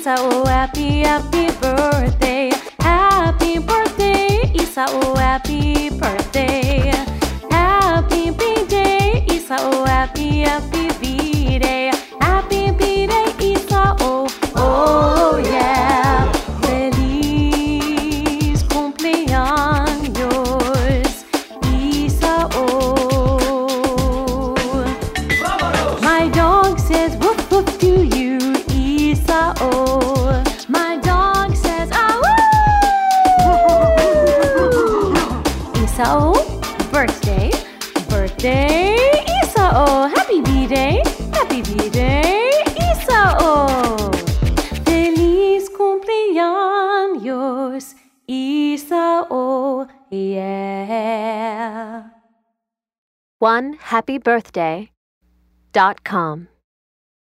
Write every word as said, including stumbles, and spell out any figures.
Isao, happy, happy birthday. Happy birthday, Isao, happy birthday. Happy B-Day, Isao, happy, happy B-Day. Happy B-Day, Isao, oh yeah. Feliz cumpleaños, Isao. My dog says woof woof to you, Isao. My dog says ah woo. Isao, birthday, birthday, Isao. Happy B-Day, happy B-Day, Isao. Feliz cumpleaños, Isao, yeah. one happy birthday dot com